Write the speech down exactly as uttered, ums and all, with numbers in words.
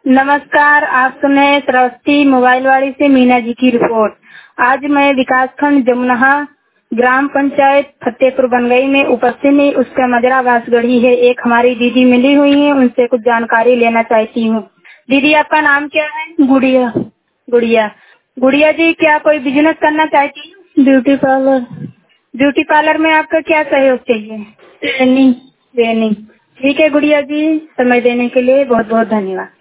नमस्कार, आप सुने सरस्वती मोबाइल वाली से मीना जी की रिपोर्ट। आज मैं विकास खंड जमुनहा ग्राम पंचायत फतेहपुर बनगई में उपस्थित नहीं, उसका मजरा बांसगढ़ी है। एक हमारी दीदी मिली हुई है, उनसे कुछ जानकारी लेना चाहती हूँ। दीदी, आपका नाम क्या है? गुड़िया। गुड़िया गुड़िया जी, क्या कोई बिजनेस करना चाहती हूँ? Beauty parlour. ब्यूटी पार्लर में आपका क्या सहयोग चाहिए? ट्रेनिंग। ट्रेनिंग। ठीक है गुड़िया जी, समय देने के लिए बहुत बहुत धन्यवाद।